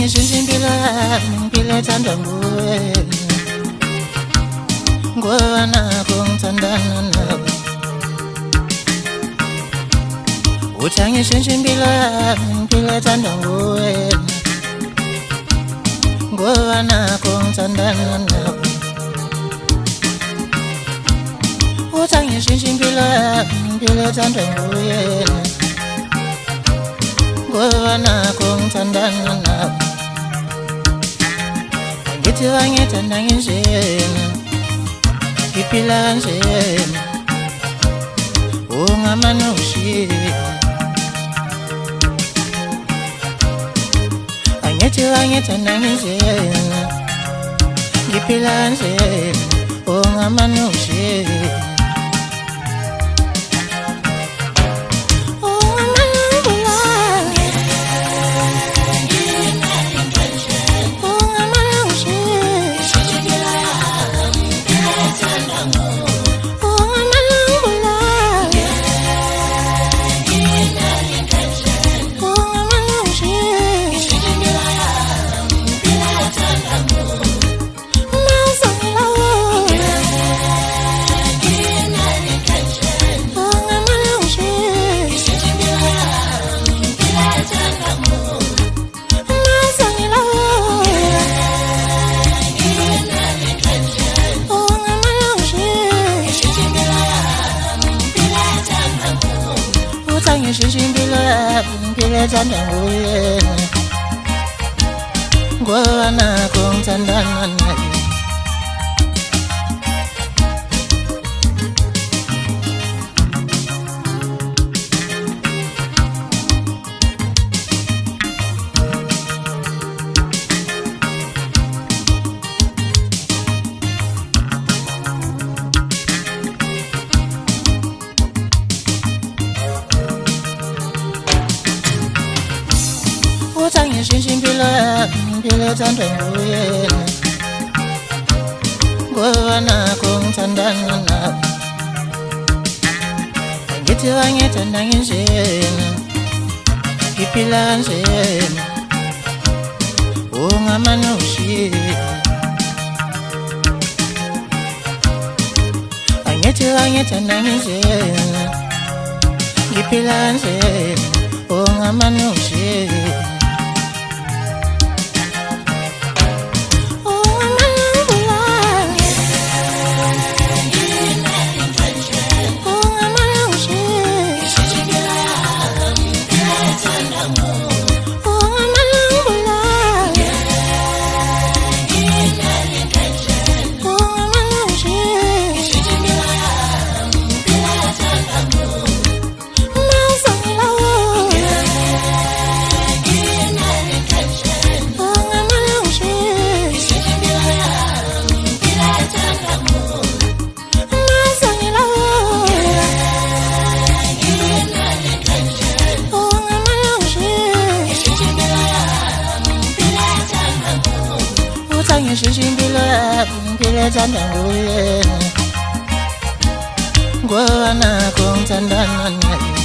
Utsangishintsha impilo ethandwa nguwe ngoba nakho ngithandana nawe Utsangishintsha impilo ethandwa nguwe ngoba nakho ngithandana nawe Utsangishintsha impilo ethandwa nguwe ngoba nakho ngithandana nawe Ngithi wangithanda nginjena ngiphila kanjena ungamanushi Angithi wangithanda nginjena ngiphila kanjena ungamanushi Utsangishintsha impilo ethandwa nguwe ngoba nakho ngithandana nawe Utsangishintsha impilo ethandwa nguwe ngoba nakho ngithandana nawe Ngithi wangithanda nginjena ngiphila kanjena ungamanushi Angithi wangithanda nginjena ngiphila kanjena ungamanushi Utsangishintsha impilo ethandwa nguwe ngoba nakho ngithandana nawe